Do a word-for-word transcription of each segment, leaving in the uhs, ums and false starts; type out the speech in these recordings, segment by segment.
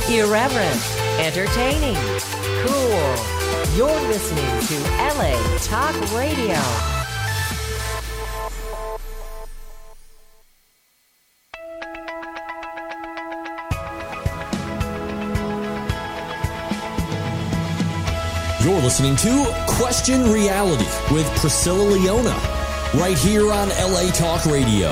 Irreverent, entertaining, cool. You're listening to L A Talk Radio. You're listening to Question Reality with Priscilla Leona, right here on L A Talk Radio.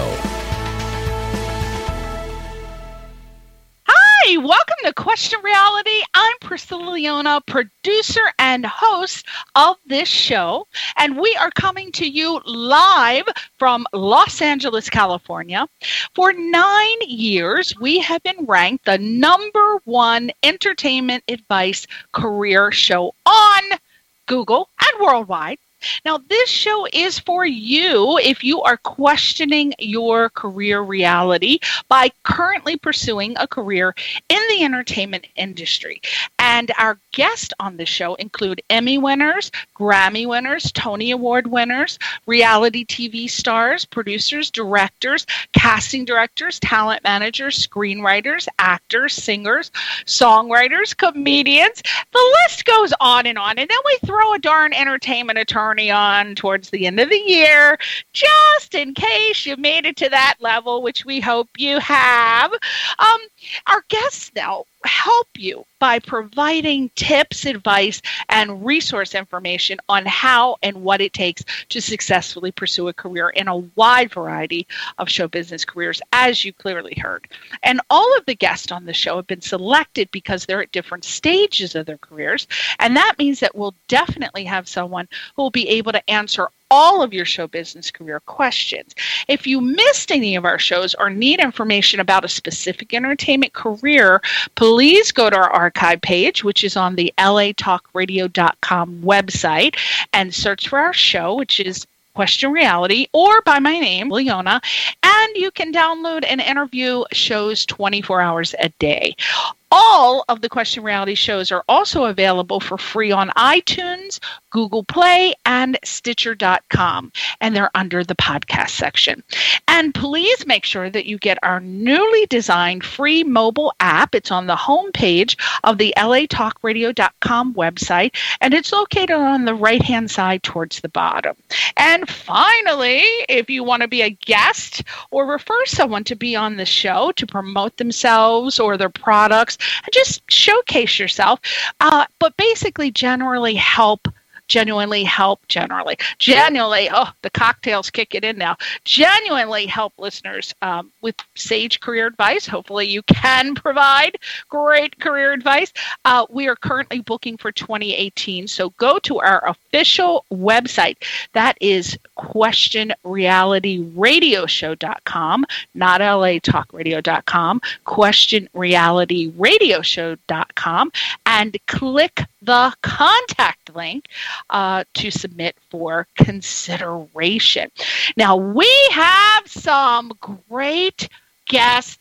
Hi, welcome to Question Reality. I'm Priscilla Leona, producer and host of this show, and we are coming to you live from Los Angeles, California. For nine years, we have been ranked the number one entertainment advice career show on Google and worldwide. Now, this show is for you if you are questioning your career reality by currently pursuing a career in the entertainment industry. And our guests on the show include Emmy winners, Grammy winners, Tony Award winners, reality T V stars, producers, directors, casting directors, talent managers, screenwriters, actors, singers, songwriters, comedians. The list goes on and on. And then we throw a darn entertainment attorney on towards the end of the year, just in case you made it to that level, which we hope you have. Um, our guests now help you by providing tips, advice, and resource information on how and what it takes to successfully pursue a career in a wide variety of show business careers, as you clearly heard. And all of the guests on the show have been selected because they're at different stages of their careers, and that means that we'll definitely have someone who will be able to answer all of your show business career questions. If you missed any of our shows or need information about a specific entertainment career, please go to our archive page, which is on the L A talk radio dot com website, and search for our show, which is Question Reality, or by my name, Leona, and you can download and interview shows twenty-four hours a day. All of the Question Reality shows are also available for free on iTunes, Google Play, and Stitcher dot com, and they're under the podcast section. And please make sure that you get our newly designed free mobile app. It's on the homepage of the L A talk radio dot com website, and it's located on the right-hand side towards the bottom. And finally, if you want to be a guest or refer someone to be on the show to promote themselves or their products, and just showcase yourself, uh, but basically generally help, genuinely help, generally, genuinely, oh, the cocktail's kicking in now, genuinely help listeners um, with sage career advice. Hopefully you can provide great career advice. Uh, we are currently booking for twenty eighteen, so go to our official website. That is question reality radio show dot com, not L A talk radio dot com, question reality radio show dot com, and click the contact link uh, to submit for consideration. Now, we have some great guests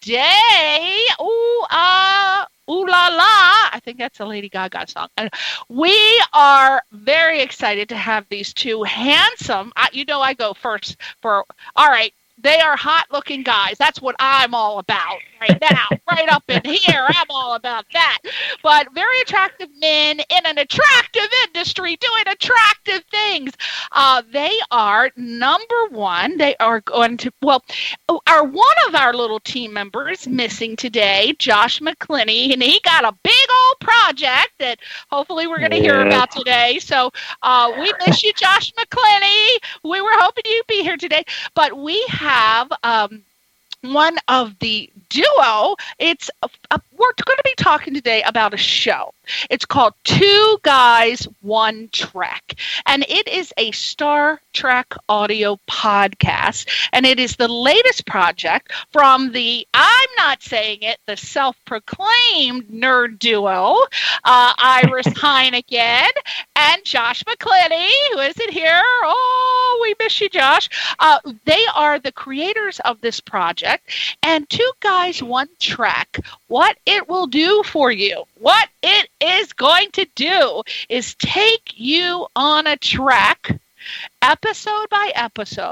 today. Ooh, uh, ooh la la. I think that's a Lady Gaga song. And we are very excited to have these two handsome, uh, you know I go first for, all right, they are hot-looking guys. That's what I'm all about right now. Right up in here, I'm all about that. But very attractive men in an attractive industry doing attractive things. Uh, they are, number one, they are going to, well, our one of our little team members missing today, Josh McClinney, and he got a big old project that hopefully we're going to yeah. hear about today. So uh, we miss you, Josh McClinney. We were hoping you'd be here today. But we have have um, one of the duo. It's a, a, we're going to be talking today about a show. It's called Two Guys, One Trek, and it is a Star Trek audio podcast, and it is the latest project from the, I'm not saying it, the self-proclaimed nerd duo, uh, Iris Heineken and Josh McClinney, who isn't here. Oh, we miss you, Josh. Uh, they are the creators of this project, and Two Guys, One Trek, what it will do for you, what it is going to do is take you on a trek, episode by episode,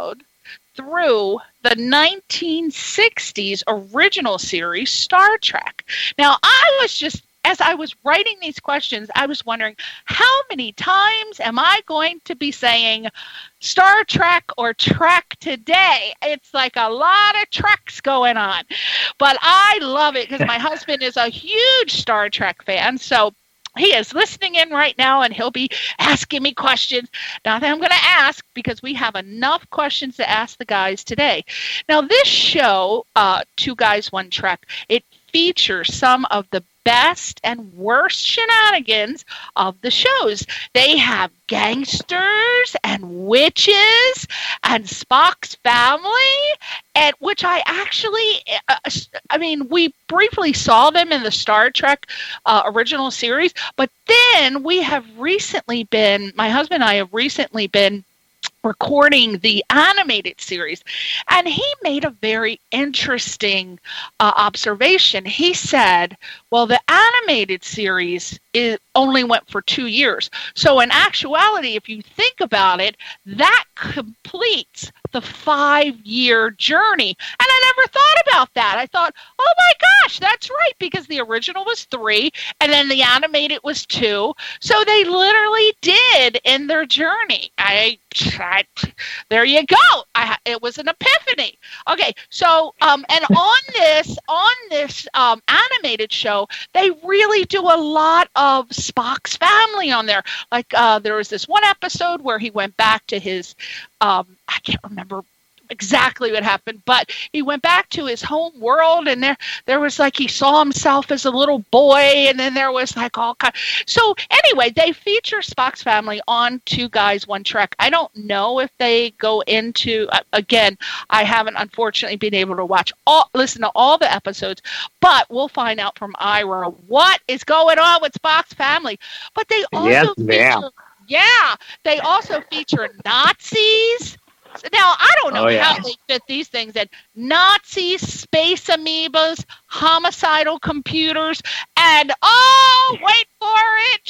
through the nineteen sixties original series, Star Trek. Now, I was just, as I was writing these questions, I was wondering, how many times am I going to be saying Star Trek or Trek today? It's like a lot of Treks going on. But I love it because my husband is a huge Star Trek fan. So he is listening in right now, and he'll be asking me questions. Not that I'm going to ask, because we have enough questions to ask the guys today. Now, this show, uh, Two Guys, One Trek, it features some of the best and worst shenanigans of the shows. They have gangsters and witches and Spock's family, and which I actually, uh, I mean, we briefly saw them in the Star Trek uh, original series, but then we have recently been, my husband and I have recently been recording the animated series, and he made a very interesting uh, observation. He said, well, the animated series is, only went for two years. So in actuality, if you think about it, that completes the five-year journey. And I never thought about that. I thought, oh my gosh, that's right, because the original was three, and then the animated was two. So they literally did in their journey. I, I there you go. I, it was an epiphany. Okay, so um, and on this on this um, animated show, they really do a lot of Spock's family on there. Like uh, there was this one episode where he went back to his, um, I can't remember exactly what happened, but he went back to his home world, and there there was like he saw himself as a little boy, and then there was like all kind. So anyway, they feature Spock's family on Two Guys, One Trek. I don't know if they go into uh, again. I haven't unfortunately been able to watch all, listen to all the episodes, but we'll find out from Ira what is going on with Spock's family. But they also yes, feature, ma'am. yeah, they also feature Nazis. Now, I don't know oh, yeah. how they fit these things in. Nazis, space amoebas, homicidal computers, and, oh, wait for it,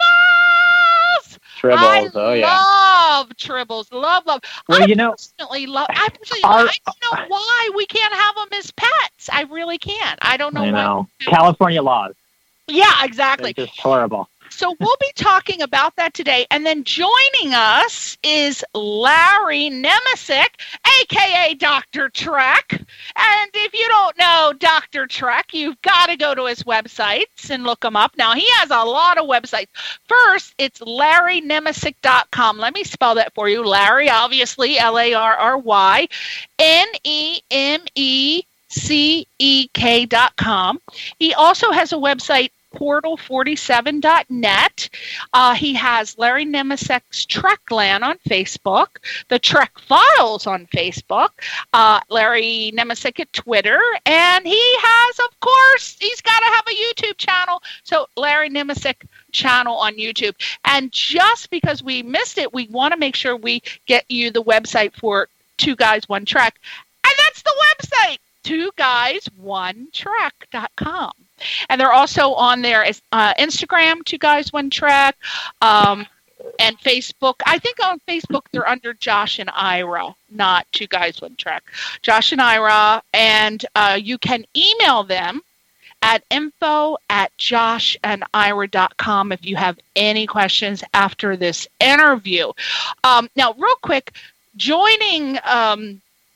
Tribbles! Tribbles, I oh, yeah. love Tribbles, love, love. Well, I you know, personally love, I, personally, our, I don't know why we can't have them as pets. I really can't. I don't know I why. know. California laws. Yeah, exactly. It's just horrible. So we'll be talking about that today. And then joining us is Larry Nemesic, a k a. Doctor Trek. And if you don't know Doctor Trek, you've got to go to his websites and look him up. Now, he has a lot of websites. First, it's larry nemesic dot com. Let me spell that for you. Larry, obviously, L A R R Y, N E M E C E K dot com. He also has a website, portal forty-seven dot net. Uh, he has Larry Nemesic's Trekland on Facebook, the Trek Files on Facebook, uh, Larry Nemesic at Twitter, and he has, of course, he's got to have a YouTube channel. So Larry Nemesic channel on YouTube. And just because we missed it, we want to make sure we get you the website for Two Guys, One Trek. And that's the website, two guys one trek dot com. And they're also on there as uh, Instagram, Two Guys, One Trek, um, and Facebook. I think on Facebook they're under Josh and Ira, not Two Guys, One Trek. Josh and Ira, and uh, you can email them at info at josh and ira dot com if you have any questions after this interview. Um, now, real quick, joining um,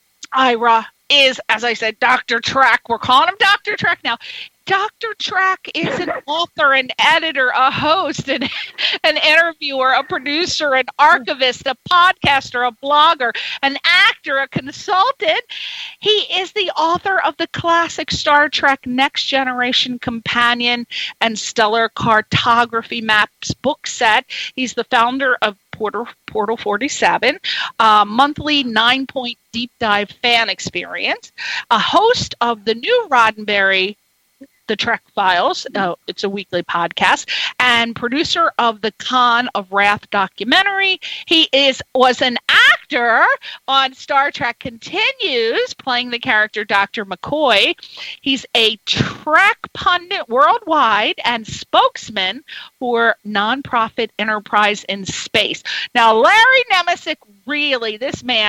Ira is, as I said, Doctor Trek. We're calling him Doctor Trek now. Doctor Trek is an author, an editor, a host, an, an interviewer, a producer, an archivist, a podcaster, a blogger, an actor, a consultant. He is the author of the classic Star Trek Next Generation Companion and Stellar Cartography Maps book set. He's the founder of Portal, Portal forty-seven, a monthly nine-point deep dive fan experience, a host of the new Roddenberry, The Trek Files. Uh, it's a weekly podcast, and producer of the Khan of Wrath documentary. He is was an actor on Star Trek Continues, playing the character Doctor McCoy. He's a Trek pundit worldwide and spokesman for nonprofit enterprise in space. Now, Larry Nemesic, really, this man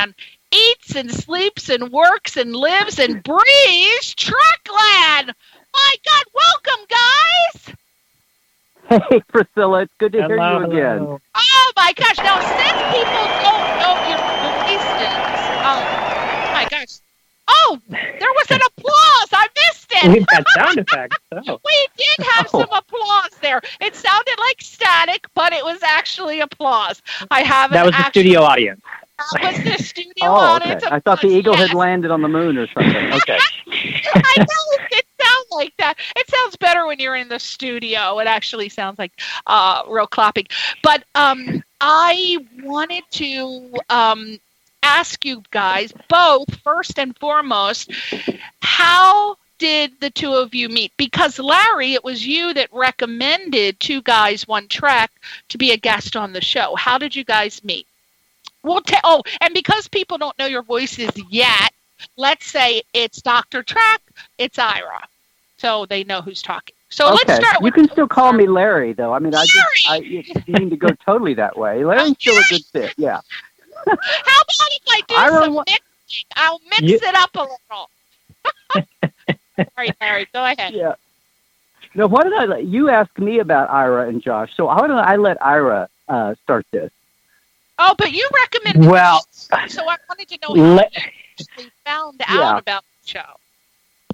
eats and sleeps and works and lives and breathes Trekland. My God, welcome, guys. Hey, Priscilla, it's good to Hello, hear you again. hello. Oh, my gosh. Now, since people don't know your voices, oh, my gosh. Oh, there was an applause. I missed it. We've got sound effects. Oh. We did have Oh. some applause there. It sounded like static, but it was actually applause. I have That an was the actual, studio audience. That was the studio Oh, okay. audience. I thought the eagle Yes. had landed on the moon or something. Okay. I know it did sound like that. It sounds better when you're in the studio. It actually sounds like uh, real clapping. But um, I wanted to um, ask you guys both, first and foremost, how did the two of you meet? Because Larry, it was you that recommended Two Guys, One Trek to be a guest on the show. How did you guys meet? We'll ta- oh, and because people don't know your voices yet, let's say it's Doctor Trek, it's Ira, so they know who's talking. So Okay. let's start You with can still call me Larry, though. I mean, I just I Larry! you didn't mean to go totally that way. Larry's still a good fit. Yeah. How about if I do Ira some wa- mixing? I'll mix You- it up a little. Sorry, Larry, go ahead. Yeah. No, why did I let you ask me about Ira and Josh? So why don't I let Ira uh, start this? Oh, but you recommended Well, it, so I wanted to know how let- you actually found Yeah. out about the show.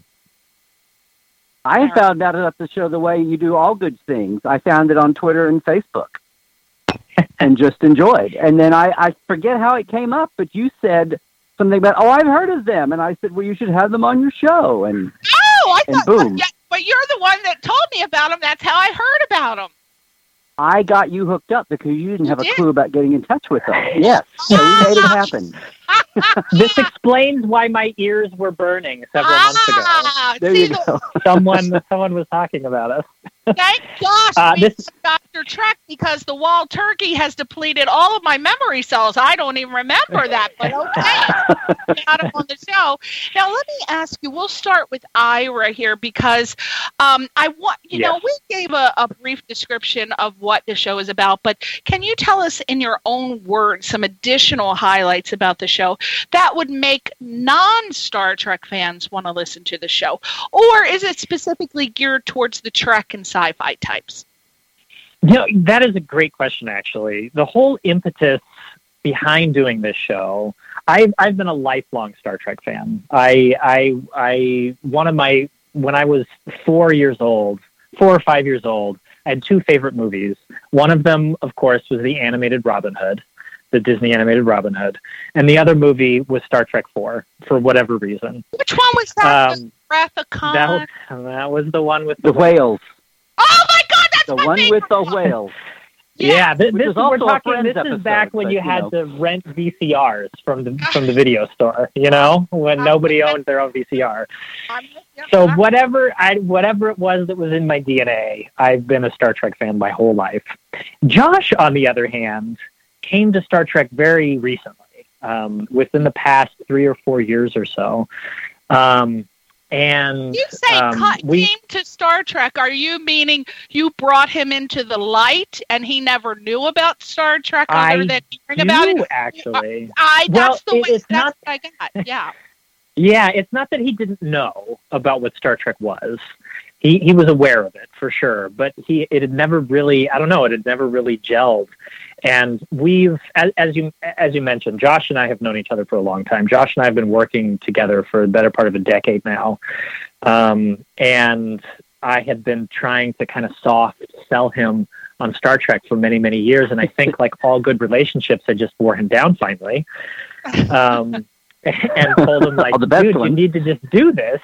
I Ira. found out about the show the way you do all good things. I found it on Twitter and Facebook and just enjoyed. And then I, I forget how it came up, but you said something about, oh, I've heard of them. And I said, well, you should have them on your show. And Oh, I And thought, boom. yeah, but you're the one that told me about them. That's how I heard about them. I got you hooked up because you didn't You have a did? clue about getting in touch with them. Yes. So we made it happen. this explains why my ears were burning several months ago. Ah, There see, you the- go. Someone, someone was talking about us. Thank gosh Uh, we this- have Doctor Trek, because the wild turkey has depleted all of my memory cells. I don't even remember that, but okay. We got him on the show. Now, let me ask you, we'll start with Ira here because um, I want, you know, Yes. we gave a, a brief description of what the show is about, but can you tell us in your own words some additional highlights about the show that would make non-Star Trek fans want to listen to the show? Or is it specifically geared towards the Trek and sci-fi types? You know, that is a great question, actually. The whole impetus behind doing this show, I've, I've been a lifelong Star Trek fan. I, I, I, one of my, when I was four years old, four or five years old, I had two favorite movies. One of them, of course, was the animated Robin Hood, the Disney animated Robin Hood. And the other movie was Star Trek four, for whatever reason. Which one was that? Um, Wrath of Khan? That was, that was the one with The whales. Oh my God, that's The my one favorite with the one. whales. Yeah, th- Which this is is, we're also a talking. Friends This is episode, back when but, you you had know. to rent V C Rs from the from the video store. You know, when nobody owned their own V C R. I'm with you. So I'm- whatever I whatever it was that was in my D N A, I've been a Star Trek fan my whole life. Josh, on the other hand, came to Star Trek very recently, um, within the past three or four years or so. Um, and You say um, cut we came to Star Trek. Are you meaning you brought him into the light and he never knew about Star Trek other I than hearing about do it? actually. I Well, that's the it- way it's that's not- what I got. Yeah. Yeah, it's not that he didn't know about what Star Trek was. He he was aware of it for sure, but he it had never really I don't know it had never really gelled. And we've as, as you as you mentioned, Josh and I have known each other for a long time. Josh and I have been working together for the better part of a decade now, um, and I had been trying to kind of soft sell him on Star Trek for many many years. And I think like all good relationships, I just wore him down finally. Um, and told him like, All the best dude, you ones. need to just do this.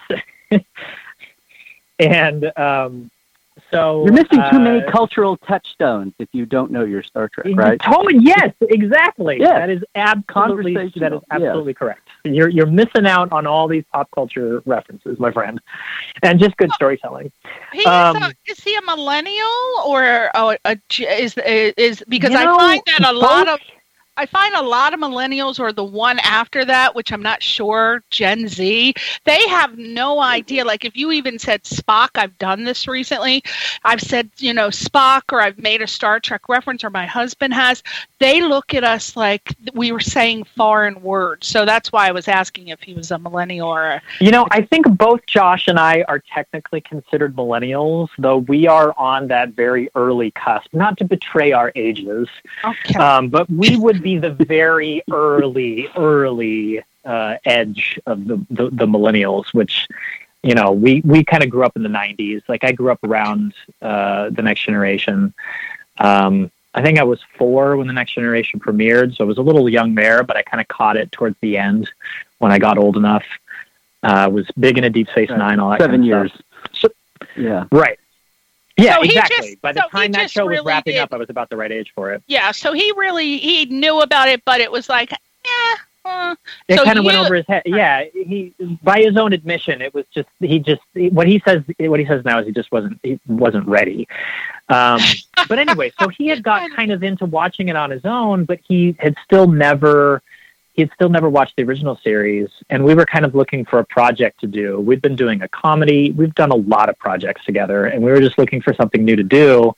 and um, so You're missing too uh, many cultural touchstones if you don't know your Star Trek, right? Totally, yes, exactly. Yes. That is absolutely that is Conversational, absolutely correct. You're you're missing out on all these pop culture references, my friend, and just good storytelling. He Um, is, a, is he a millennial or a, a, is is because You I know, find that a lot both- of I find a lot of millennials or the one after that, which I'm not sure, Gen Z, they have no idea. Like if you even said Spock, I've done this recently. I've said, you know, Spock, or I've made a Star Trek reference, or my husband has. They look at us like we were saying foreign words. So that's why I was asking if he was a millennial or a... You know, I think both Josh and I are technically considered millennials, though we are on that very early cusp. Not to betray our ages, Okay. um, but we would be the very early, early uh, edge of the, the, the millennials, which, you know, we, we kind of grew up in the nineties. Like I grew up around uh, The Next Generation. Um, I think I was four when The Next Generation premiered, so I was a little young there, but I kind of caught it towards the end when I got old enough. I uh, was big into Deep Space Right. Nine, all that Seven kind of years. stuff. So, Yeah. right. Yeah, So he exactly. just- By the so he time that just show was really wrapping did- up, I was about the right age for it. Yeah, so he really, he knew about it, but it was like, eh. Uh. It So kind of went you- over his head. Yeah, he, by his own admission, it was just he just what he says. What he says now is he just wasn't he wasn't ready. Um, but anyway, so he had got kind of into watching it on his own, but he had still never he had still never watched the original series, and we were kind of looking for a project to do. We'd been doing a comedy. We've done a lot of projects together, and we were just looking for something new to do.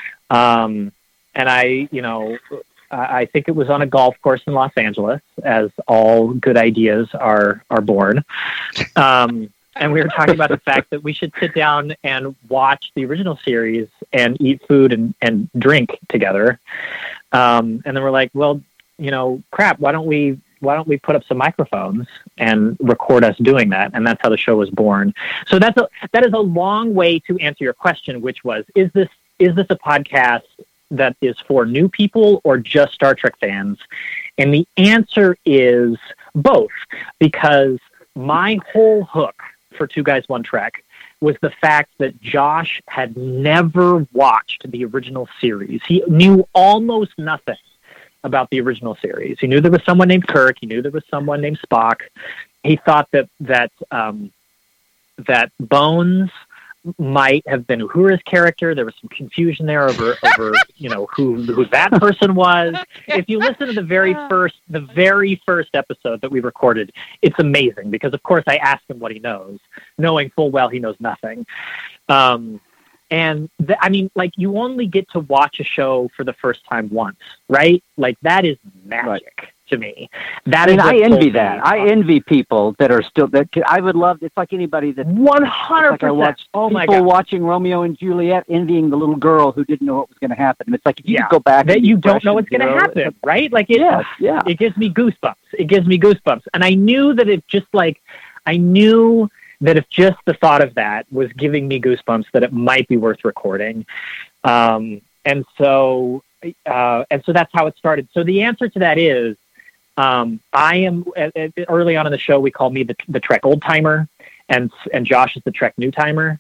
Um, and I, you know. I think it was on a golf course in Los Angeles, as all good ideas are are born. Um, and we were talking about the fact that we should sit down and watch the original series and eat food and, and drink together. Um, and then we're like, well, you know, crap, why don't we why don't we put up some microphones and record us doing that? And that's how the show was born. So that's a, that is a long way to answer your question, which was, is this is this a podcast that is for new people or just Star Trek fans? And the answer is both, because my whole hook for Two Guys, One Trek was the fact that Josh had never watched the original series. He knew almost nothing about the original series. He knew there was someone named Kirk. He knew there was someone named Spock. He thought that, that, um, that Bones might have been Uhura's character. There was some confusion there over, over you know, who who that person was. If you listen to the very first the very first episode that we recorded, it's amazing because, of course, I asked him what he knows, knowing full well he knows nothing. Um, and th- I mean, like, you only get to watch a show for the first time once, right? Like, that is magic. Right. To me, that I mean, is I envy that. me. I envy people that are still that. I would love. It's like anybody that one hundred like I watched percent. Oh my people God. watching Romeo and Juliet, envying the little girl who didn't know what was going to happen. It's like if you Yeah. could go back that and you be don't fresh know and what's going to zero, happen, right? Like it, Yes, yeah. it gives me goosebumps. It gives me goosebumps, and I knew that it just like I knew that if just the thought of that was giving me goosebumps, that it might be worth recording. Um, and so, uh, and so that's how it started. So the answer to that is. Um, I am uh, early on in the show. We call me the, the Trek old timer, and and Josh is the Trek new timer.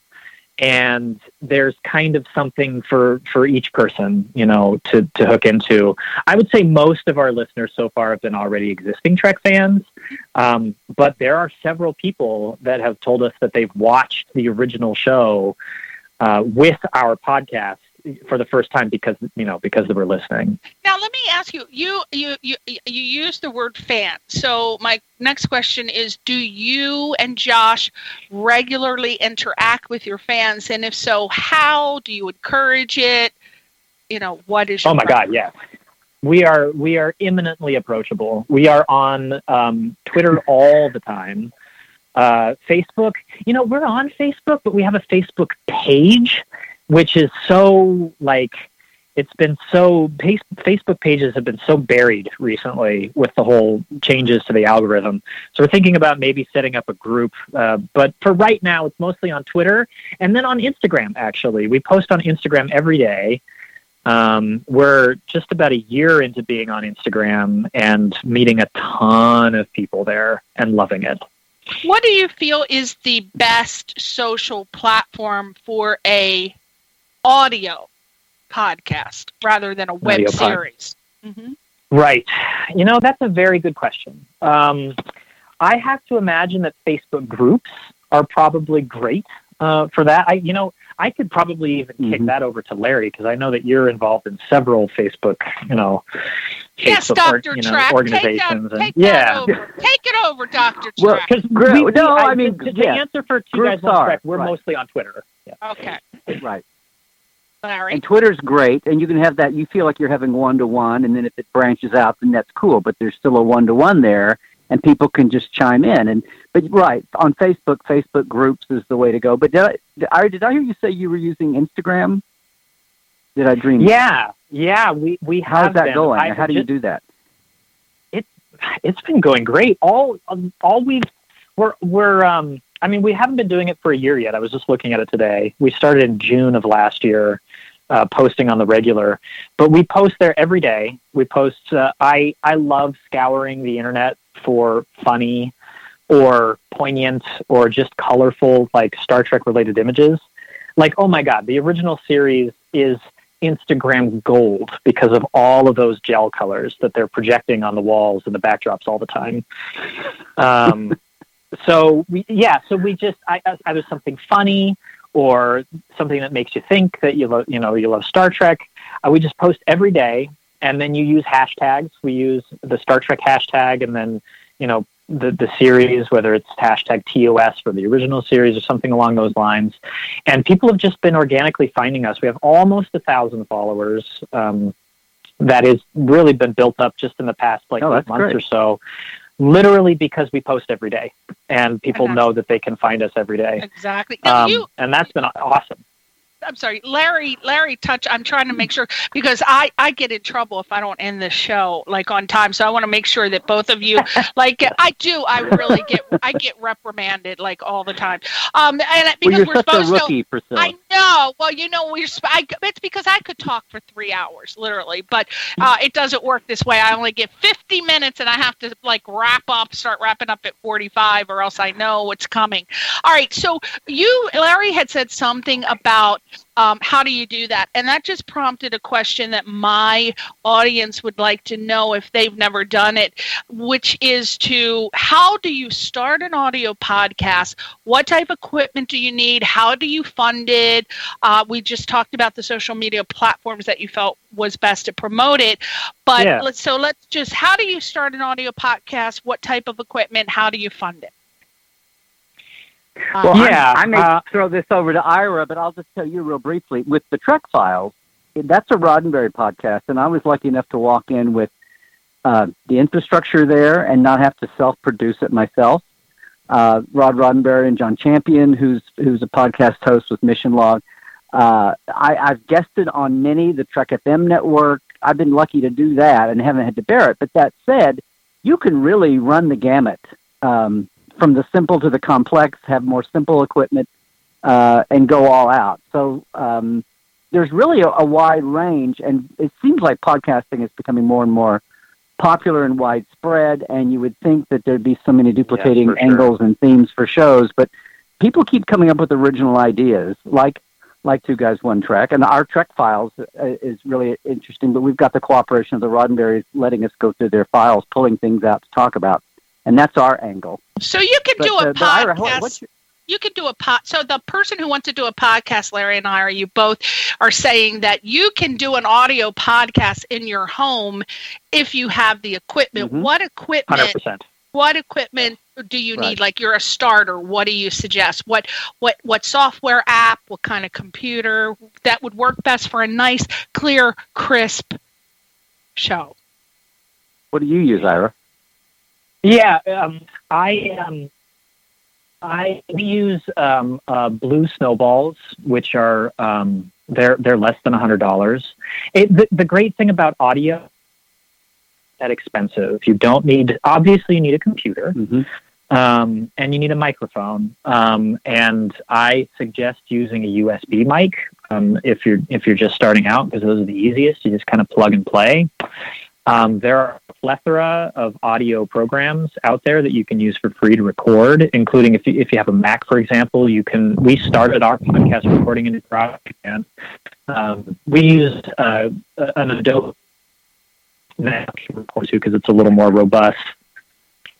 And there's kind of something for, for each person, you know, to, to hook into. I would say most of our listeners so far have been already existing Trek fans, um, but there are several people that have told us that they've watched the original show uh, with our podcast for the first time because, you know, because they were listening. Now, let me ask you, you, you, you, you use the word fan. So my next question is, do you and Josh regularly interact with your fans? And if so, how do you encourage it? You know, what is your Oh my record? God. Yes. We are, we are imminently approachable. We are on um, Twitter all the time. Uh, Facebook, you know, we're on Facebook, but we have a Facebook page, which is so like, it's been so, Facebook pages have been so buried recently with the whole changes to the algorithm. So we're thinking about maybe setting up a group. Uh, but for right now, it's mostly on Twitter and then on Instagram, actually. We post on Instagram every day. Um, we're just about a year into being on Instagram and meeting a ton of people there and loving it. What do you feel is the best social platform for a audio podcast rather than a web Audio pod- series? Mm-hmm. Right. You know, that's a very good question. Um, I have to imagine that Facebook groups are probably great uh, for that. I, you know, I could probably even kick Mm-hmm. that over to Larry because I know that you're involved in several Facebook, you know, Yes, Facebook or, Doctor you know, Track. organizations. Take that, and, take yeah. that over. Take it over, Doctor Well, Track. Because Gr- we, we, no, I, I mean, to, to yes. answer for Two Groups Guys One are, Track, we're right. mostly on Twitter. Yeah. Okay, Right. Larry. And Twitter's great, and you can have that. You feel like you're having one-to-one, and then if it branches out, then that's cool. But there's still a one-to-one there, and people can just chime in. And but right on Facebook, Facebook groups is the way to go. But did I, did I, did I hear you say you were using Instagram? Did I dream? Yeah, yeah, we we have. How's that been. going? I How do just, you do that? It it's been going great. All um, all we've we're we're um. I mean, we haven't been doing it for a year yet. I was just looking at it today. We started in June of last year, uh, posting on the regular, but we post there every day. We post. Uh, I I love scouring the internet for funny or poignant or just colorful, like Star Trek related images. Like, oh my God, the original series is Instagram gold because of all of those gel colors that they're projecting on the walls and the backdrops all the time. Um, so we, yeah, so we just, I, either something funny or something that makes you think that you love, you know, you love Star Trek. Uh, we just post every day, and then you use hashtags. We use the Star Trek hashtag, and then, you know, the, the series, whether it's hashtag T O S for the original series or something along those lines. And people have just been organically finding us. We have almost a thousand followers. Um, that has really been built up just in the past like oh, eight months great. or so, literally because we post every day and people Uh-huh. know that they can find us every day. Exactly. Now, Um, you, and that's been awesome. I'm sorry, Larry. Larry, touch. I'm trying to make sure because I, I get in trouble if I don't end the show like on time. So I want to make sure that both of you, like I do, I really get I get reprimanded like all the time. Um, and because Well, you're we're such a supposed rookie, to. Priscilla. I know. Well, you know, we're. sp- I, it's because I could talk for three hours, literally, but uh, it doesn't work this way. I only get fifty minutes, and I have to like wrap up, start wrapping up at forty-five, or else I know what's coming. All right. So you, Larry, had said something about. Um, how do you do that? And that just prompted a question that my audience would like to know if they've never done it, which is to how do you start an audio podcast? What type of equipment do you need? How do you fund it? Uh, we just talked about the social media platforms that you felt was best to promote it. But Yeah. let's, so let's just, how do you start an audio podcast? What type of equipment? How do you fund it? Well, Yeah, I'm, I may uh, throw this over to Ira, but I'll just tell you real briefly. With the Trek Files, that's a Roddenberry podcast, and I was lucky enough to walk in with uh, the infrastructure there and not have to self-produce it myself. Uh, Rod Roddenberry and John Champion, who's who's a podcast host with Mission Log. Uh, I, I've guested on many, the Trek F M network. I've been lucky to do that and haven't had to bear it. But that said, you can really run the gamut. Um, from the simple to the complex, have more simple equipment, uh, and go all out. So um, there's really a, a wide range, and it seems like podcasting is becoming more and more popular and widespread, and you would think that there'd be so many duplicating Yes, for sure. angles and themes for shows, but people keep coming up with original ideas, like like Two Guys, One Trek, and our Trek Files uh, is really interesting, but we've got the cooperation of the Roddenberrys letting us go through their files, pulling things out to talk about, and that's our angle. So you can But, do a uh, but podcast. Ira, what- what's your- You can do a pod. So the person who wants to do a podcast, Larry and I, are you both are saying that you can do an audio podcast in your home if you have the equipment. Mhm. What one equipment? hundred percent. What equipment do you Right. need? Like you're a starter. What do you suggest? What what what software app? What kind of computer that would work best for a nice, clear, crisp show? What do you use, Ira? Yeah, um, I um, I we use um, uh, Blue Snowballs, which are um, they're they're less than a hundred dollars. The, the great thing about audio, that expensive. You don't need obviously you need a computer, Mm-hmm. um, and you need a microphone. Um, and I suggest using a U S B mic um, if you're if you're just starting out, because those are the easiest. You just kind of plug and play. Um, there are a plethora of audio programs out there that you can use for free to record, including if you, if you have a Mac, for example, you can, we started our podcast recording in GarageBand. Um, we used uh, an Adobe Mac to record to because it's a little more robust.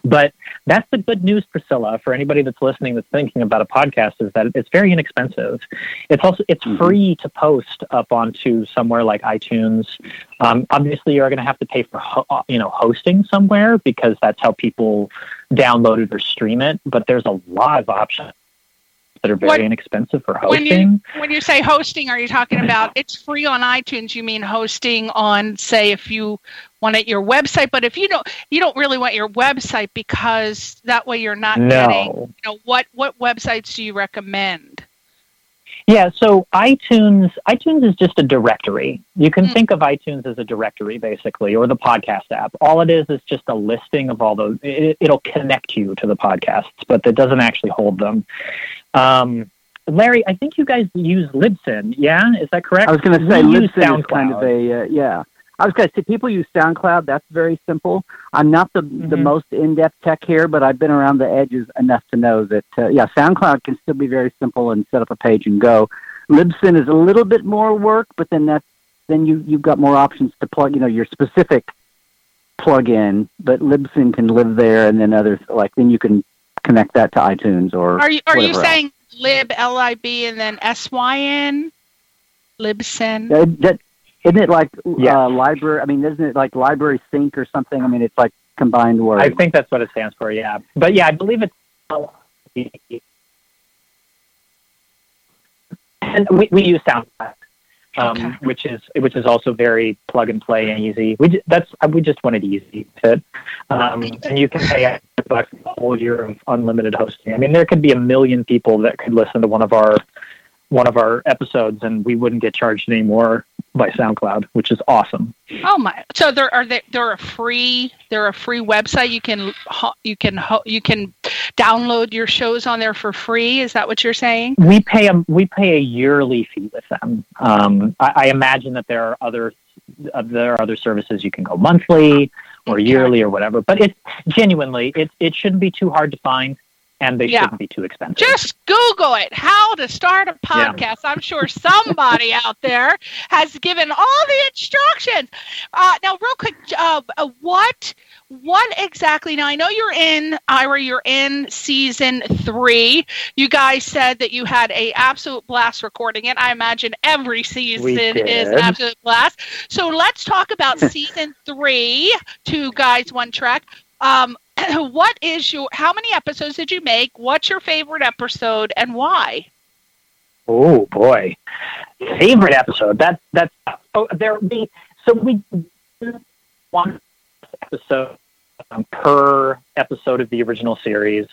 But that's the good news, Priscilla, for anybody that's listening that's thinking about a podcast, is that it's very inexpensive. It's also it's mm-hmm. free to post up onto somewhere like iTunes. Um, obviously, you're going to have to pay for ho- you know hosting somewhere, because that's how people download it or stream it. But there's a lot of options that are very what, inexpensive for hosting. When you, when you say hosting, are you talking about it's free on iTunes? You mean hosting on, say, if you want it your website, but if you don't, you don't really want your website, because that way you're not no. getting, you know, what, what websites do you recommend? Yeah, so iTunes, iTunes is just a directory. You can mm. think of iTunes as a directory, basically, or the podcast app. All it is is just a listing of all those. It, it'll connect you to the podcasts, but it doesn't actually hold them. Um, Larry, I think you guys use Libsyn, yeah? Is that correct? I was going to say, Libsyn is kind of a, uh, yeah. I was going to say, people use SoundCloud. That's very simple. I'm not the mm-hmm. the most in-depth tech here, but I've been around the edges enough to know that, uh, yeah, SoundCloud can still be very simple and set up a page and go. Libsyn is a little bit more work, but then that's, then you, you've got more options to plug, you know, your specific plug-in, but Libsyn can live there, and then others, like, then you can connect that to iTunes or Are you, are you else. saying lib, L I B, and then S Y N? Libsyn? Uh, that, Isn't it like yeah. uh, library? I mean, isn't it like library sync or something? I mean, it's like combined words. I think that's what it stands for, yeah. But yeah, I believe it's... And we, we use SoundCloud, um, okay. which is which is also very plug and play and easy. We just, that's we just want it easy to, um, and you can pay a whole year of unlimited hosting. I mean, there could be a million people that could listen to one of our one of our episodes, and we wouldn't get charged any more by SoundCloud, which is awesome. Oh my! So there are they they're a free they're a free website. You can you can you can download your shows on there for free. Is that what you're saying? We pay a we pay a yearly fee with them. Um, I, I imagine that there are other uh, there are other services you can go monthly or okay. yearly or whatever. But it's genuinely it it shouldn't be too hard to find. And they yeah. shouldn't be too expensive. Just Google it, how to start a podcast. Yeah. I'm sure somebody out there has given all the instructions. Uh, now, real quick, uh, what what exactly, now I know you're in, Ira, you're in season three. You guys said that you had a absolute blast recording it. I imagine every season is an absolute blast. So let's talk about season three, Two Guys, One Track. Um, what is your, how many episodes did you make? What's your favorite episode and why? Oh boy. Favorite episode. That, that's, oh, there we, so we do one episode um, per episode of the original series.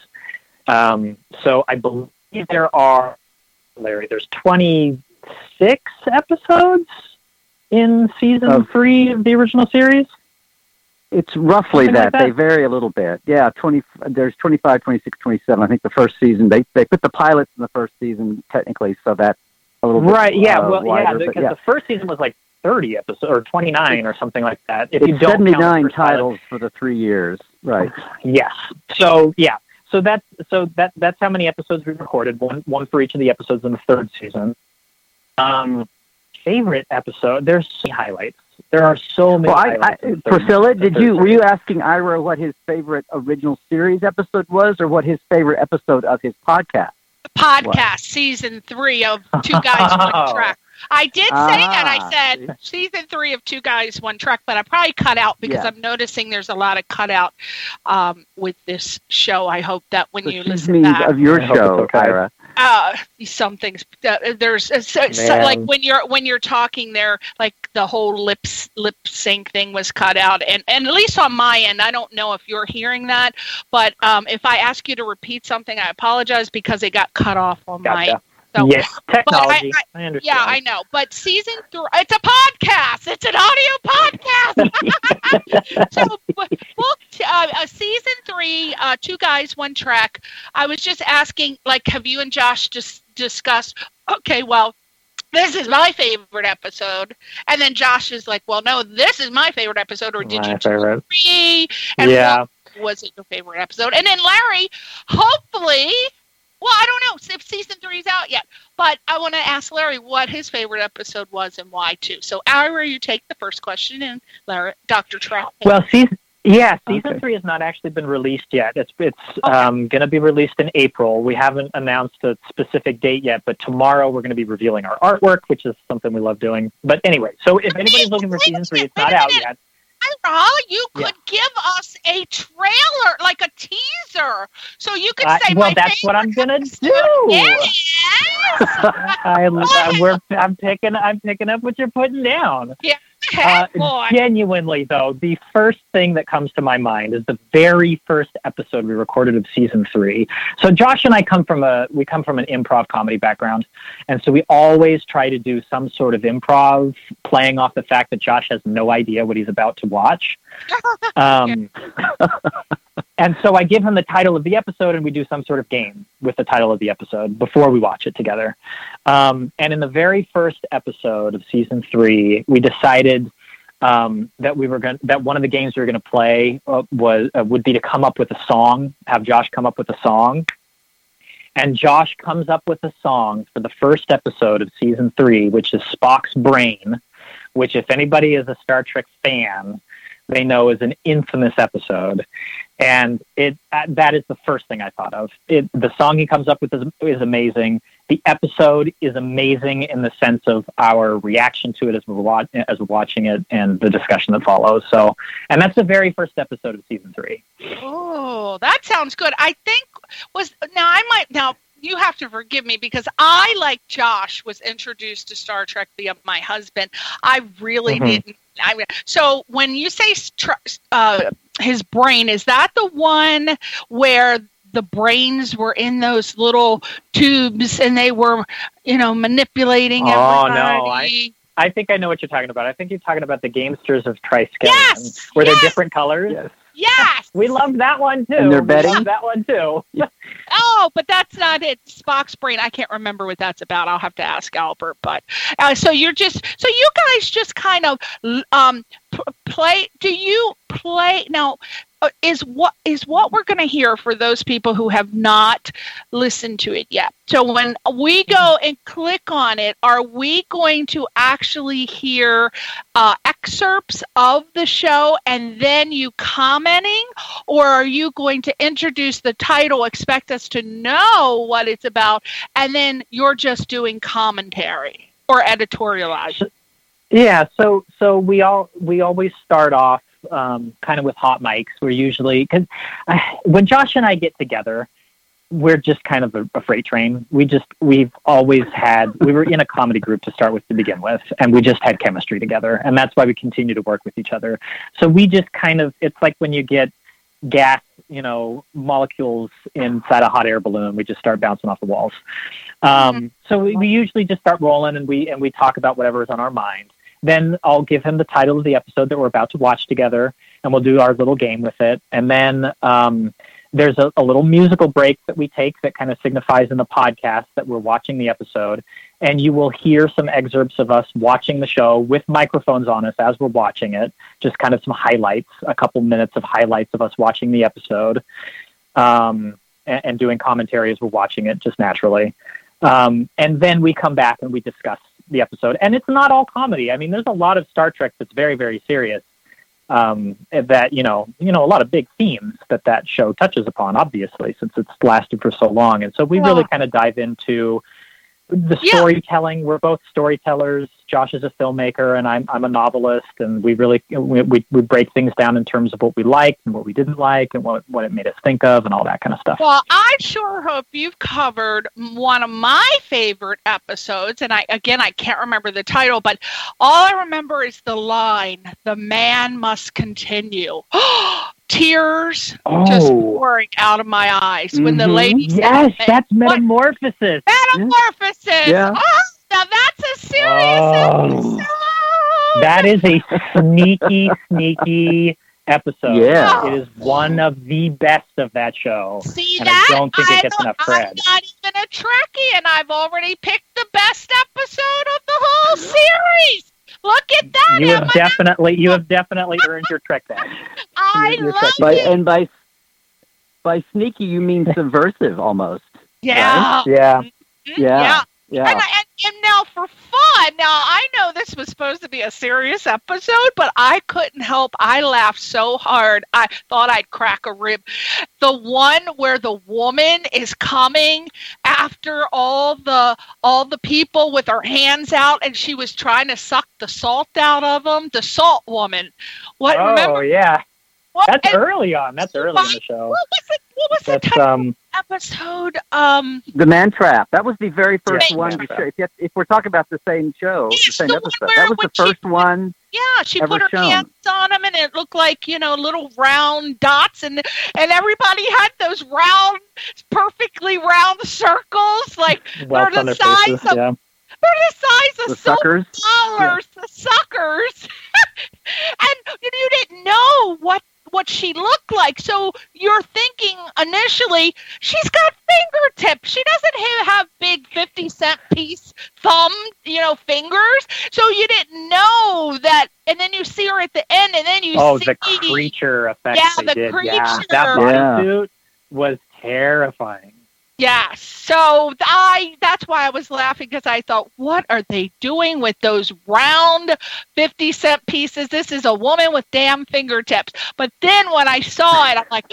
Um, so I believe there are, Larry, there's twenty-six episodes in season oh. three of the original series. It's roughly that. Like that. They vary a little bit. Yeah, twenty. There's twenty-five, twenty-six, twenty-seven. I think the first season, they they put the pilots in the first season, technically, so that's a little bit Right, yeah, uh, well, wider, yeah, because yeah. the first season was like thirty episodes, or twenty-nine, or something like that. If it's you don't seventy-nine count the titles for the three years, right. Yes. So, yeah. So, that, so that that's how many episodes we recorded, one one for each of the episodes in the third season. Um, favorite episode, there's so many highlights. There are so many. Well, I, I, Priscilla, did you were you asking Ira what his favorite original series episode was, or what his favorite episode of his podcast? Podcast was? Season three of Two Guys One Track. I did say ah, that. I said season three of Two Guys One Track, but I probably cut out because yeah. I'm noticing there's a lot of cutout um, with this show. I hope that when so you listen to that, of your show, okay. Ira. Uh, some things uh, there's uh, so, so, like when you're when you're talking there, like the whole lips lip sync thing was cut out, and, and at least on my end, I don't know if you're hearing that, but um, if I ask you to repeat something, I apologize because it got cut off on gotcha. my. So, yes, technology. I, I, I understand. Yeah, I know. But season three, it's a podcast. It's an audio podcast. so, book uh, uh, season three, uh, Two Guys, One Track. I was just asking, like, have you and Josh just discussed? Okay, well, this is my favorite episode, and then Josh is like, well, no, this is my favorite episode, or did my you favorite. agree? And yeah. what was it your favorite episode? And then Larry, hopefully. Well, I don't know if season three is out yet, but I want to ask Larry what his favorite episode was and why, too. So, Ira, you take the first question, and Larry, Doctor Trout. Well, season, Yeah, season Okay. three has not actually been released yet. It's it's um, going to be released in April. We haven't announced a specific date yet, but tomorrow we're going to be revealing our artwork, which is something we love doing. But anyway, so if anybody's looking for season three, it's not out yet. Ira, you could Yeah. give us a trailer, like a teaser, so you could Uh, say, well, my that's what I'm favorite gonna episode do. is- I, I, we're, I'm picking I'm picking up what you're putting down. Hey, Uh, boy. genuinely, though, the first thing that comes to my mind is the very first episode we recorded of season three. So Josh and I come from a we come from an improv comedy background, and so we always try to do some sort of improv, playing off the fact that Josh has no idea what he's about to watch. Um, and so I give him the title of the episode, and we do some sort of game with the title of the episode before we watch it together. Um, and in the very first episode of season three, we decided um, that we were going that one of the games we were going to play uh, was uh, would be to come up with a song, have Josh come up with a song. And Josh comes up with a song for the first episode of season three, which is Spock's Brain, which, if anybody is a Star Trek fan, they know is an infamous episode. And it uh, that is the first thing I thought of. It, the song he comes up with is, is amazing. The episode is amazing in the sense of our reaction to it as we're, wa- as we're watching it and the discussion that follows. So, and that's the very first episode of season three. Oh, that sounds good. I think was now I might now you have to forgive me because I, like Josh, was introduced to Star Trek via my husband. I really Mhm. didn't. I mean, so when you say str- uh, his brain, is that the one where the brains were in those little tubes and they were, you know, manipulating Oh, no, everybody? I think I know what you're talking about. I think you're talking about the Gamesters of Triskelion, Yes, where yes. they're different colors. Yes. Yes. We love that one too. And they're We betting? love that one too. Oh, but that's not it. Spock's Brain. I can't remember what that's about. I'll have to ask Albert. But uh, so you're just so you guys just kind of um p- play. Do you play now? Uh, is what is what we're going to hear for those people who have not listened to it yet. So when we go and click on it, are we going to actually hear uh, excerpts of the show and then you commenting, or are you going to introduce the title, expect us to know what it's about, and then you're just doing commentary or editorializing? Yeah, so so we all we always start off um, kind of with hot mics. We're usually because when Josh and I get together, we're just kind of a, a freight train. We just we've always had we were in a comedy group to start with to begin with, and we just had chemistry together, and that's why we continue to work with each other. So we just kind of it's like when you get gas, you know, molecules inside a hot air balloon. We just start bouncing off the walls. Um, so we, we usually just start rolling, and we and we talk about whatever is on our mind. Then I'll give him the title of the episode that we're about to watch together, and we'll do our little game with it. And then um, there's a, a little musical break that we take that kind of signifies in the podcast that we're watching the episode. And you will hear some excerpts of us watching the show with microphones on us as we're watching it, just kind of some highlights, a couple minutes of highlights of us watching the episode um, and, and doing commentary as we're watching it, just naturally. Um, and then we come back and we discuss the episode. And it's not all comedy. I mean, there's a lot of Star Trek that's very, very serious. Um, that, you know, you know, a lot of big themes that that show touches upon, obviously, since it's lasted for so long. And so we really kind of dive into the Yeah. storytelling. We're both storytellers. Josh is a filmmaker, and I'm I'm a novelist, and we really we, we we break things down in terms of what we liked and what we didn't like, and what what it made us think of, and all that kind of stuff. Well, I sure hope you've covered one of my favorite episodes, and I again I can't remember the title, but all I remember is the line, "The man must continue." Tears just Oh. pouring out of my eyes when the Mhm. lady said, Yes, that's What? Metamorphosis. Metamorphosis. Yeah. Oh, now that's a serious Oh. episode. That is a sneaky, sneaky episode. Yeah. It is one of the best of that show. See and I that? don't think it gets don't- enough I'm cred. not even a Trekkie, and I've already picked the best episode of the whole series. Look at that! You have Emma. definitely, you have definitely earned your Trek badge. I you're- you're love By, it. and by by sneaky, you mean subversive almost. Yeah. Yeah. Mhm. Yeah. yeah. Yeah. And, I, and And now for fun, now I know this was supposed to be a serious episode, but I couldn't help. I laughed so hard. I thought I'd crack a rib. The one where the woman is coming after all the all the people with her hands out, and she was trying to suck the salt out of them. The salt woman. What? Oh, remember? yeah. What? That's And- early on. That's early in the show. What was it? What was the That's title um. of the episode? Um. The Man Trap. That was the very first Yeah, one. Man To Trap. show, if, you, if we're talking about the same show, Yes, the same the one episode, where that was when the she- first one. Yeah, she ever put her shown. hands on them, and it looked like, you know, little round dots, and and everybody had those round, perfectly round circles, like Welts they're on the their size faces. of Yeah. they're the size of The silver suckers. dollars, the suckers, and you, you didn't know what what she looked like, so you're thinking initially she's got fingertips. She doesn't ha- have big fifty cent piece thumb, you know, fingers. So you didn't know that, and then you see her at the end, and then you Oh, see the creature effects Yeah, they the did. creature. Yeah, that Yeah. bodysuit was terrifying. Yeah, so I that's why I was laughing, because I thought, what are they doing with those round fifty cent pieces? This is a woman with damn fingertips. But then when I saw it, I'm like,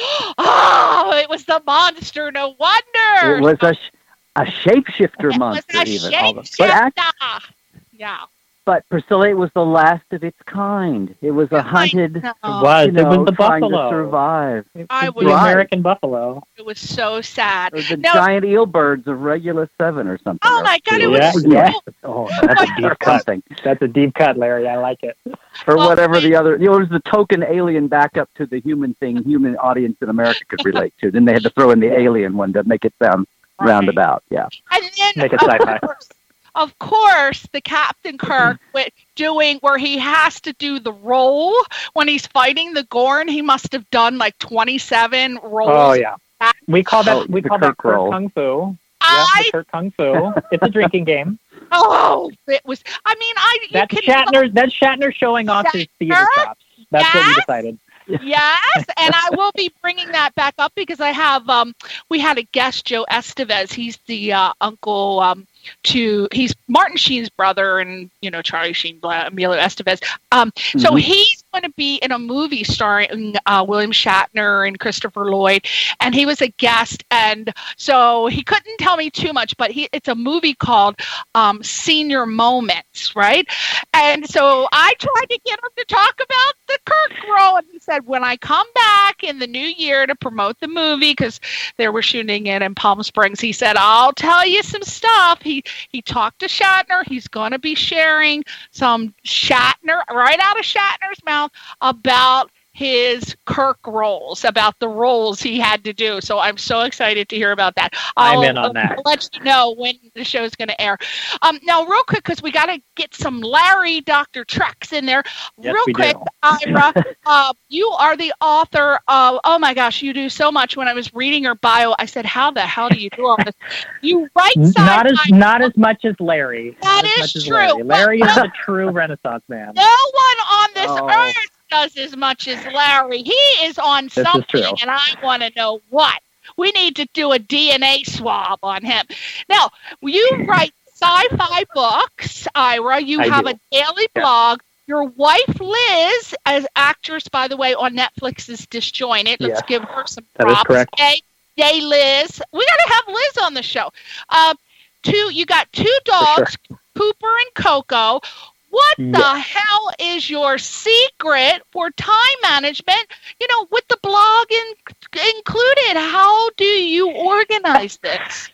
oh, it was the monster. No wonder. It was a, sh- a shapeshifter It was monster, a even. All the, but, act, shapeshifter. Yeah. but Priscilla, it was the last of its kind. It was a I hunted, It know. was. you know, it was the trying buffalo. to survive. It I was was- the American buffalo. It was so sad. Or the No. giant eel birds of Regulus Seven or something. Oh, or my God, it two. was Yeah, so yeah. Oh, that's a deep Or cut. something. That's a deep cut, Larry. I like it. Or Well, whatever I- the other, you know, it was the token alien backup to the human thing human audience in America could relate to. Then they had to throw in the alien one to make it sound Right. roundabout. Yeah. And then, Make it of sci-fi. course, of course, the Captain Kirk with doing where he has to do the roll when he's fighting the Gorn. He must have done like twenty-seven rolls. Oh yeah. We call that Oh, we the call that Kirk roll. Kirk Kung Fu. Yeah, I the Kirk Kung Fu. It's a drinking game. oh, it was. I mean, I you That's can Shatner. That's Shatner showing off his theater Shatner? chops. That's what we Yes. decided. Yes, and I will be bringing that back up because I have um we had a guest, Joe Estevez. He's the uh, uncle um to he's Martin Sheen's brother, and you know Charlie Sheen, blah, Emilio Estevez. Um, so Mhm. he's going to be in a movie starring uh, William Shatner and Christopher Lloyd, and he was a guest, and so he couldn't tell me too much, but he it's a movie called um, Senior Moments, right? And so I tried to get him to talk about the Kirk role, and he said, when I come back in the new year to promote the movie, because they were shooting it in Palm Springs, he said, I'll tell you some stuff. He he talked to Shatner. He's going to be sharing some Shatner, right out of Shatner's mouth, about his Kirk roles, about the roles he had to do. So I'm so excited to hear about that. I'm I'll, in on that. I'll let you know when the show's going to air. Um, now, real quick, because we got to get some Larry Doctor Trex in there. Yes, real we quick, do. Ira, uh, you are the author of, oh my gosh, you do so much. When I was reading your bio, I said, how the hell do you do all this? You write Not sci-fi. as not as much as Larry. That Not as is much as true, Larry. but- Larry is a true Renaissance man. No one on this Oh. earth does as much as Larry. He is on This is something, true. and I want to know what. We need to do a D N A swab on him. Now, you write sci-fi books, Ira. You I have do. a daily Yeah. blog. Your wife, Liz, as actress, by the way, on Netflix is Disjointed. Let's Yes. give her some That is props. correct. Yay, yay, Liz. We got to have Liz on the show. Uh, two, you got two dogs, Cooper and Coco. What the Yes. hell is your secret for time management? You know, with the blog in, included, how do you organize this?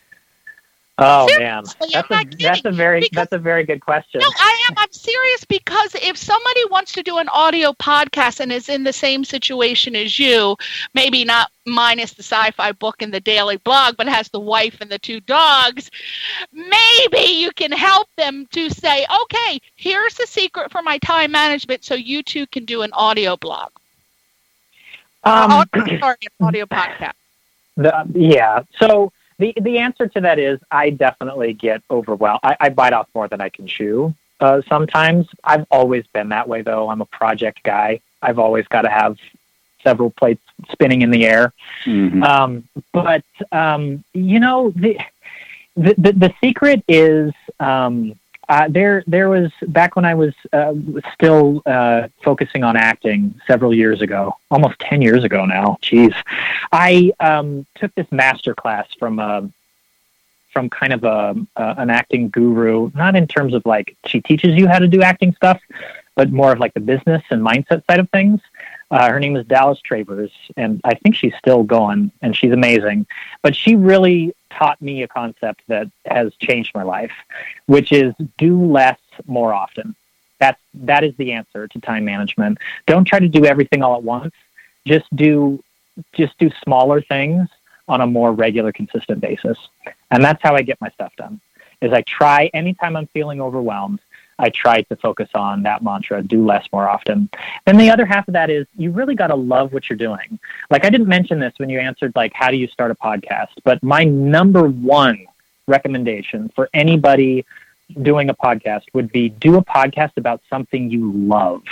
Oh Seriously, man, I'm that's a not kidding. that's a very Because- that's a very good question. No, I am. I'm serious, because if somebody wants to do an audio podcast and is in the same situation as you, maybe not minus the sci-fi book and the daily blog, but has the wife and the two dogs, maybe you can help them to say, okay, here's the secret for my time management, so you two can do an audio blog. Um, Uh, sorry, an audio podcast. The, yeah. So the the answer to that is I definitely get overwhelmed. I, I bite off more than I can chew. Uh, sometimes I've always been that way, though. I'm a project guy. I've always got to have several plates spinning in the air. Mhm. Um, but um, you know, the, the, the, the secret is, um, uh, there, there was back when I was uh, still uh, focusing on acting several years ago, almost ten years ago now. Jeez. I um, took this master class from a, from kind of a, uh, an acting guru, not in terms of like she teaches you how to do acting stuff, but more of like the business and mindset side of things. Uh, her name is Dallas Travers, and I think she's still going, and she's amazing. But she really taught me a concept that has changed my life, which is do less more often. That's, that is the answer to time management. Don't try to do everything all at once. Just do, just do smaller things on a more regular, consistent basis. And that's how I get my stuff done, is I try, anytime I'm feeling overwhelmed, I try to focus on that mantra, do less more often. Then the other half of that is you really got to love what you're doing. Like I didn't mention this when you answered, like, how do you start a podcast? But my number one recommendation for anybody doing a podcast would be do a podcast about something you love,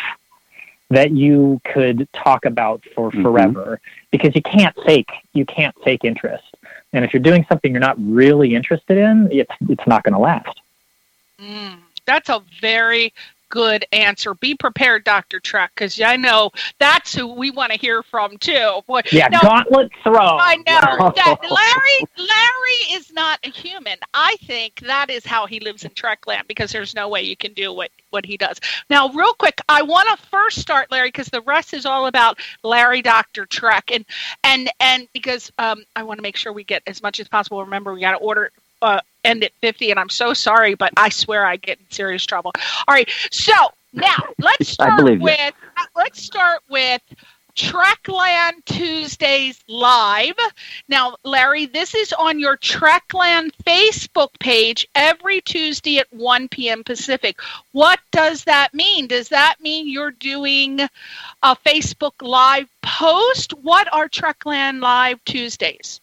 that you could talk about for mm-hmm. forever, because you can't fake, you can't fake interest. And if you're doing something you're not really interested in, it's, it's not going to last. Mm. That's a very good answer. Be prepared, Doctor Trek, because I know that's who we want to hear from too. Boy, yeah, no, gauntlet throw. I know that Larry. Larry is not a human. I think that is how he lives in Trekland, because there's no way you can do what what he does. Now, real quick, I want to first start Larry, because the rest is all about Larry, Doctor Trek, and and and because um, I want to make sure we get as much as possible. Remember, we got to order. Uh, end at fifty, and I'm so sorry, but I swear I get in serious trouble. All right, so now let's start with uh, let's start with Trekland Tuesdays Live. Now, Larry, this is on your Trekland Facebook page every Tuesday at one p.m. Pacific. What does that mean? Does that mean you're doing a Facebook Live post? What are Trekland Live Tuesdays?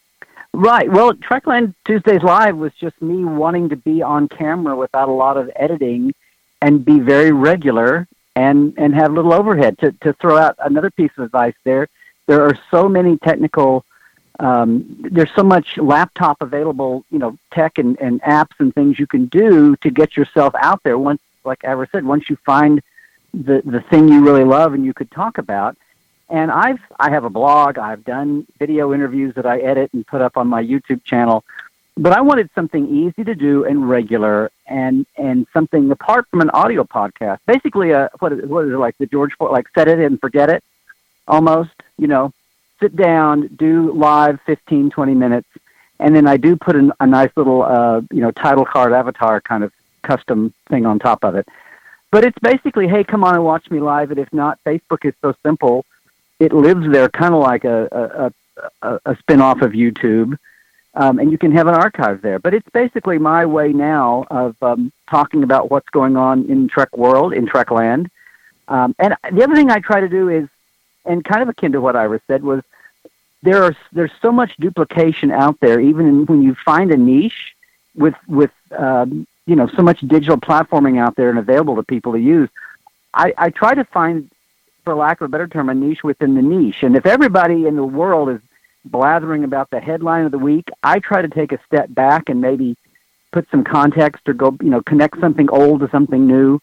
Right. Well, Trekland Tuesdays Live was just me wanting to be on camera without a lot of editing and be very regular and, and have little overhead. To, to throw out another piece of advice there, there are so many technical, um, there's so much laptop available, you know, tech and, and apps and things you can do to get yourself out there. Once, like Ever said, once you find the, the thing you really love and you could talk about. And I've, I have a blog, I've done video interviews that I edit and put up on my YouTube channel, but I wanted something easy to do and regular and, and something apart from an audio podcast. Basically, a, what, is, what is it like the George Ford, like set it and forget it almost, you know, sit down, do live fifteen, twenty minutes. And then I do put in a nice little, uh, you know, title card avatar kind of custom thing on top of it. But it's basically, hey, come on and watch me live. And if not, Facebook is so simple. It lives there kind of like a, a, a, a spin-off of YouTube, um, and you can have an archive there. But it's basically my way now of um, talking about what's going on in Trek world, in Trekland. Um, and the other thing I try to do is, and kind of akin to what Iris said, was there are there's so much duplication out there, even in, when you find a niche with, with um, you know, so much digital platforming out there and available to people to use. I, I try to find, for lack of a better term, a niche within the niche. And if everybody in the world is blathering about the headline of the week, I try to take a step back and maybe put some context or go, you know, connect something old to something new,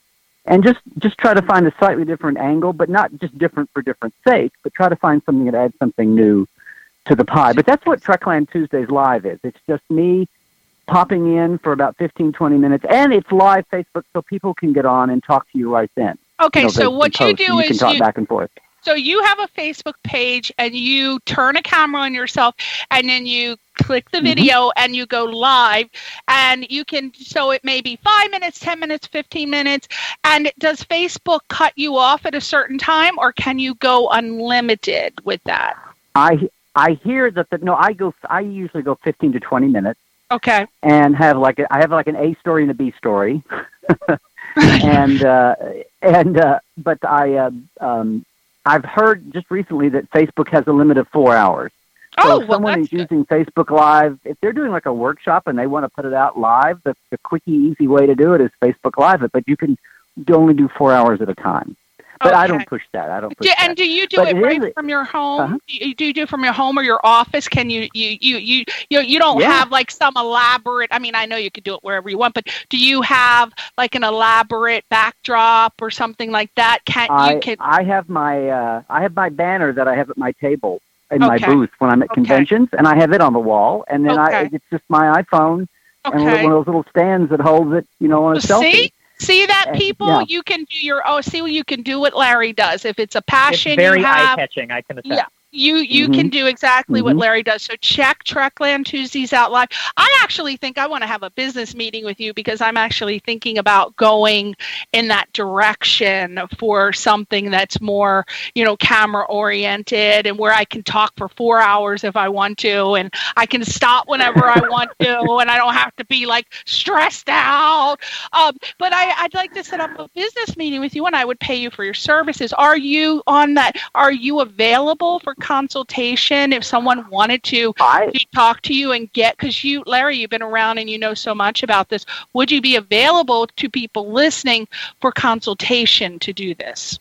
and just, just try to find a slightly different angle, but not just different for different sake, but try to find something that adds something new to the pie. But that's what Trekland Tuesdays Live is. It's just me popping in for about fifteen, twenty minutes, and it's live Facebook, so people can get on and talk to you right then. Okay, you know, so what you do you is can talk you, back and forth. So you have a Facebook page, and you turn a camera on yourself, and then you click the video, mm-hmm. and you go live, and you can. So it may be five minutes, ten minutes, fifteen minutes. And does Facebook cut you off at a certain time, or can you go unlimited with that? I I hear that the no. I go. I usually go fifteen to twenty minutes. Okay. And have like a, I have like an A story and a B story. and uh, and uh, but I uh, um, I've heard just recently that Facebook has a limit of four hours. So oh, if well, someone is good. using Facebook Live, if they're doing like a workshop and they want to put it out live, the, the quickie, easy way to do it is Facebook Live it. But you can only do four hours at a time. But Okay. I don't push that. I don't push Do, that. and do you do But it it right is- from your home? Uh-huh. Do, you, do you do it from your home or your office? Can you you you you you, you don't Yeah. have like some elaborate? I mean, I know you could do it wherever you want, but do you have like an elaborate backdrop or something like that? Can I you can? I have my uh, I have my banner that I have at my table in my Okay. booth when I'm at Okay. conventions, and I have it on the wall, and then I Okay. it's just my iPhone and one Okay. of those little stands that holds it, you know, on a See? selfie. See that, Uh, people? yeah. You can do your oh. See what you can do. What Larry does. If it's a passion It's very you have, eye-catching, I can attest. Yeah. You you Mhm. can do exactly what Mhm. Larry does. So check Trekland Tuesdays Out Live. I actually think I want to have a business meeting with you because I'm actually thinking about going in that direction for something that's more, you know, camera oriented and where I can talk for four hours if I want to, and I can stop whenever I want to, and I don't have to be like stressed out. Um, but I, I'd like to set up a business meeting with you, and I would pay you for your services. Are you on that? Are you available for consultation if someone wanted to, I to talk to you and get, because you, Larry, you've been around and you know so much about this. Would you be available to people listening for consultation to do this?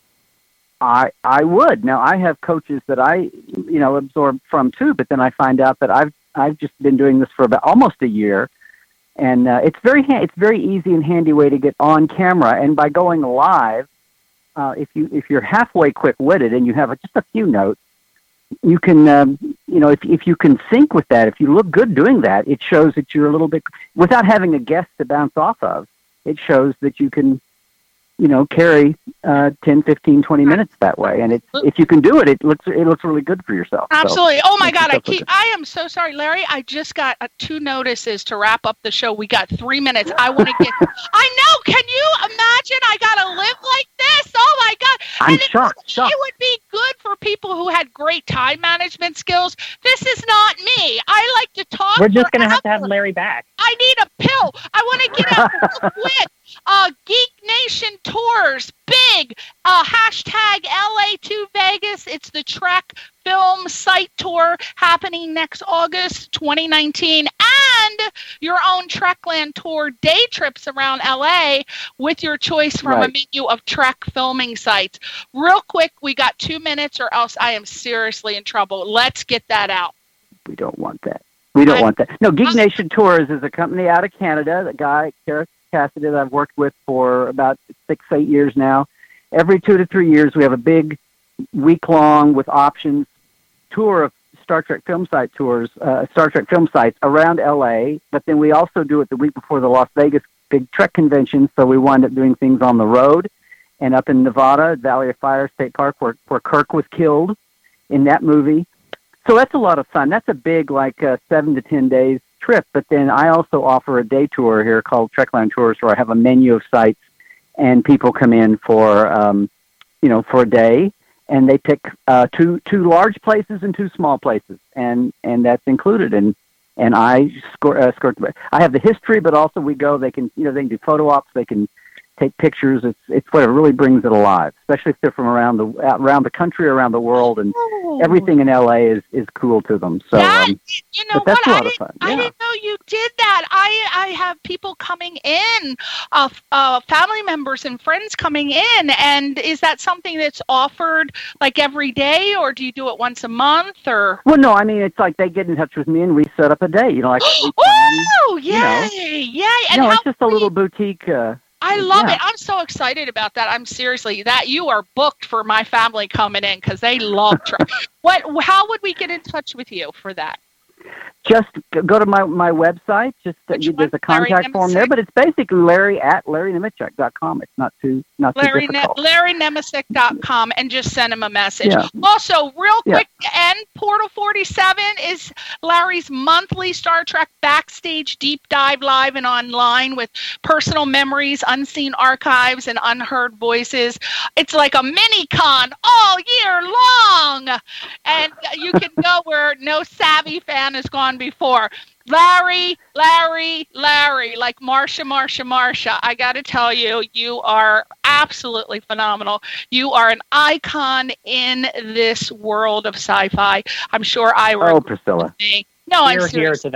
I I would. Now I have coaches that I you know absorb from too, but then I find out that I've I've just been doing this for about almost a year, and uh, it's very ha- it's very easy and handy way to get on camera, and by going live, uh, if you if you're halfway quick witted and you have just a few notes, you can um, you know if if you can sync with that, if you look good doing that, it shows that you're a little bit without having a guest to bounce off of. It shows that you can you know, carry uh, ten, fifteen, twenty minutes that way. And it's, if you can do it, it looks it looks really good for yourself. So, Absolutely. Oh my makes God! I yourself look keep. I am so sorry, Larry. I just got uh, two notices to wrap up the show. We got three minutes. I want to get. I know. Can you imagine? I gotta live like this. Oh my God! I'm And it- shocked, shocked. It would be good for people who had great time management skills. This is not me. I like to talk. We're just going to have to have forever. Larry back. I need a pill. I want to get out real quick. Uh, Geek Nation Tours, big uh, hashtag L A to Vegas. It's the Trek Film Site Tour happening next August twenty nineteen, and your own Trekland Tour day trips around L A with your choice from Right. a menu of Trek filming sites. Real quick, we got two minutes or else I am seriously in trouble. Let's get that out. We don't want that. We don't I- want that. No, Geek I- Nation Tours is a company out of Canada. The guy, Gareth Cassidy, that I've worked with for about six, eight years now. Every two to three years, we have a big week-long with options tour of Star Trek film site tours, uh, Star Trek film sites around L A. But then we also do it the week before the Las Vegas Big Trek Convention. So we wind up doing things on the road and up in Nevada, Valley of Fire State Park, where, where Kirk was killed in that movie. So that's a lot of fun. That's a big, like, uh, seven to ten days trip. But then I also offer a day tour here called Trekland Tours, where I have a menu of sites, and people come in for, um, you know, for a day, and they pick uh, two two large places and two small places, and and that's included. And and I score, uh, score. I have the history, but also we go. They can, you know, they can do photo ops. They can take pictures. It's it's what really brings it alive, especially if they're from around the around the country, around the world, and everything in L A is, is cool to them. So, That, um, you know but that's what? a I lot of didn't, fun. I Yeah. didn't know you did that. I I have people coming in, uh, uh, family members and friends coming in. And is that something that's offered like every day, or do you do it once a month? Or Well, no, I mean, it's like they get in touch with me and we set up a day. You know, like we plan. oh, you yay, know. yay! And No, how it's just a little boutique. Uh, I love yeah. it. I'm so excited about that. I'm seriously that you are booked for my family coming in because they love Trek. What? How would we get in touch with you for that? Just g- go to my, my website. Just uh, Which you, there's one? a contact Larry form there, but it's basically Larry at Larry Nemechek dot com. It's not too not too Larry ne- difficult. Larry Nemesic dot com and just send him a message. Yeah. Also, real Yeah. quick, and Portal forty-seven is Larry's monthly Star Trek backstage deep dive live and online with personal memories, unseen archives, and unheard voices. It's like a mini con all year long. And you can go where no savvy fan has gone before. Larry, Larry, Larry, like Marsha, Marsha, Marsha. I got to tell you, you are absolutely phenomenal. You are an icon in this world of sci-fi. I'm sure I Oh, would Priscilla. agree. No, I'm Here, here serious. to that.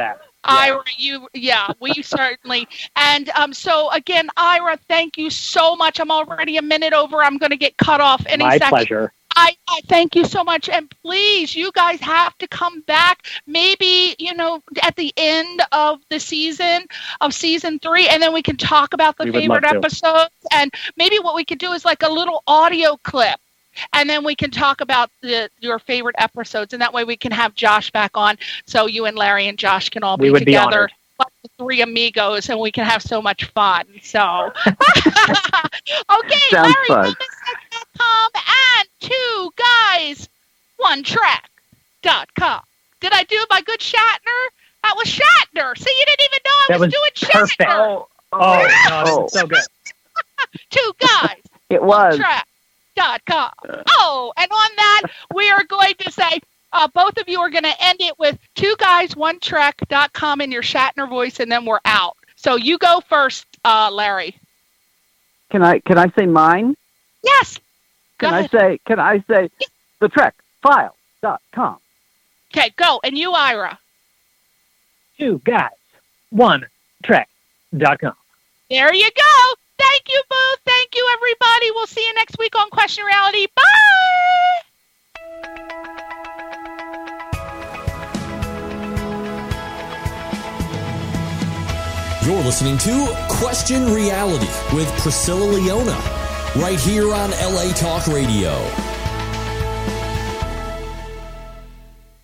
Ira, you, yeah, we certainly. And um, so, again, Ira, thank you so much. I'm already a minute over. I'm going to get cut off any My second. pleasure. I, I thank you so much. And please, you guys have to come back maybe, you know, at the end of the season, of season three, and then we can talk about the We would favorite love to. episodes. And maybe what we could do is like a little audio clip. And then we can talk about the, your favorite episodes, and that way we can have Josh back on, so you and Larry and Josh can all We be would be together, honored. like the three amigos, and we can have so much fun. So, okay, Sounds Larry fun. Wilmot dot com and two guys, one track dot com. Did I do my good Shatner? That was Shatner. See, you didn't even know I That was, was doing perfect. Shatner. Oh, no, that Oh. was so good. Two guys. It was. track dot com. Oh, and on that, we are going to say, uh, both of you are going to end it with two guys, one track dot com in your Shatner voice, and then we're out. So you go first, uh, Larry. Can I can I say mine? Yes. Go Can I ahead. say can I say the trek file dot com? Okay, go. And you, Ira. Two guys, one track dot com. There you go. Thank you, Boo. Thank you, everybody. We'll see you next week on Question Reality. Bye. You're listening to Question Reality with Priscilla Leona, right here on L A Talk Radio.